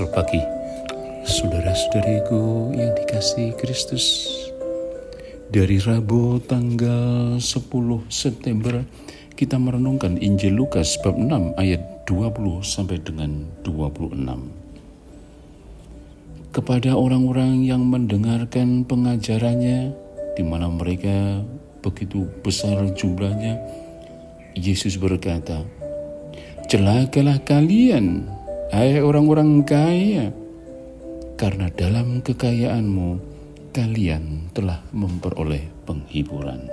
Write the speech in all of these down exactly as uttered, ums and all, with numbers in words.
Selamat pagi, saudara-saudariku yang dikasihi Kristus. Dari Rabu tanggal sepuluh September, kita merenungkan Injil Lukas bab enam ayat dua puluh sampai dengan dua puluh enam. Kepada orang-orang yang mendengarkan pengajarannya, di mana mereka begitu besar jumlahnya, Yesus berkata, "Celakalah kalian, hai orang-orang kaya, karena dalam kekayaanmu kalian telah memperoleh penghiburan."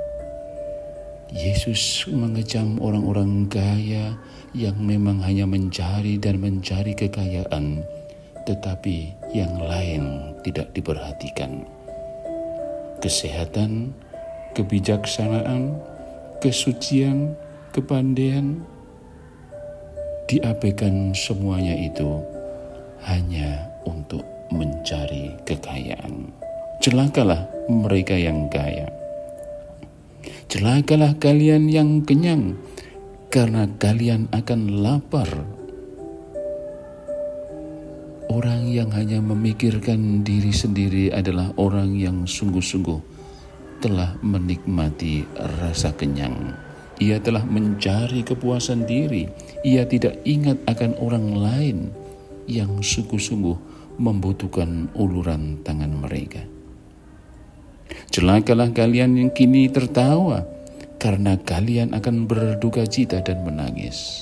Yesus mengecam orang-orang kaya yang memang hanya mencari dan mencari kekayaan, tetapi yang lain tidak diperhatikan. Kesehatan, kebijaksanaan, kesucian, kepandaian, diabaikan semuanya itu hanya untuk mencari kekayaan. Celakalah mereka yang kaya. Celakalah kalian yang kenyang, karena kalian akan lapar. Orang yang hanya memikirkan diri sendiri adalah orang yang sungguh-sungguh telah menikmati rasa kenyang. Ia telah mencari kepuasan diri. Ia tidak ingat akan orang lain yang sungguh-sungguh membutuhkan uluran tangan mereka. Celakalah kalian yang kini tertawa, karena kalian akan berduka cita dan menangis.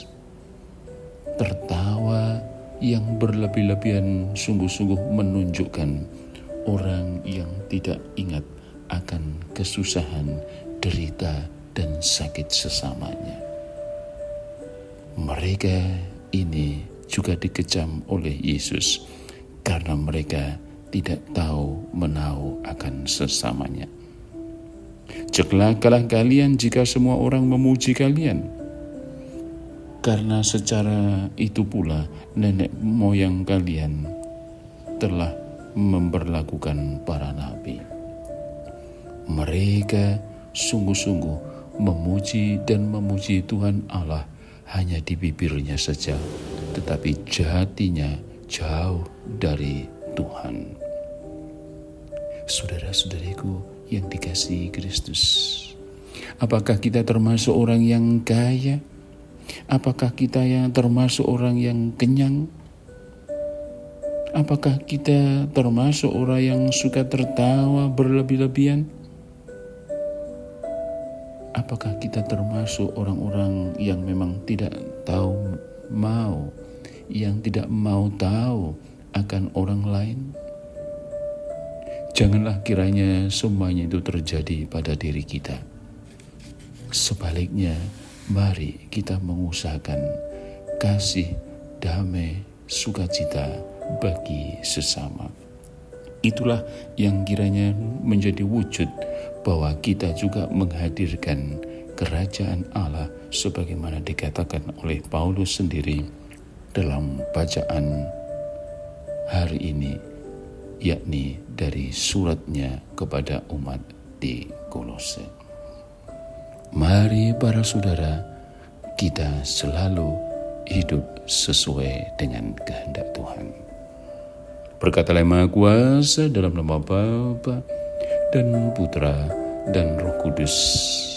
Tertawa yang berlebih-lebihan sungguh-sungguh menunjukkan orang yang tidak ingat akan kesusahan, derita, dan sakit sesamanya. Mereka ini juga dikecam oleh Yesus karena mereka tidak tahu menahu akan sesamanya. Celakalah kalian jika semua orang memuji kalian, karena secara itu pula nenek moyang kalian telah memperlakukan para nabi. Mereka sungguh-sungguh memuji dan memuji Tuhan Allah hanya di bibirnya saja, tetapi hatinya jauh dari Tuhan. Saudara-saudariku yang dikasihi Kristus, apakah kita termasuk orang yang kaya? Apakah kita yang termasuk orang yang kenyang? Apakah kita termasuk orang yang suka tertawa berlebih-lebihan? Apakah kita termasuk orang-orang yang memang tidak tahu mau, yang tidak mau tahu akan orang lain? Janganlah kiranya semuanya itu terjadi pada diri kita. Sebaliknya, mari kita mengusahakan kasih, damai, sukacita bagi sesama. Itulah yang kiranya menjadi wujud bahwa kita juga menghadirkan kerajaan Allah sebagaimana dikatakan oleh Paulus sendiri dalam bacaan hari ini, yakni dari suratnya kepada umat di Kolose. Mari para saudara, kita selalu hidup sesuai dengan kehendak Tuhan. Berkatalah Yang Maha Kuasa dalam nama Bapa dan Putra dan Roh Kudus.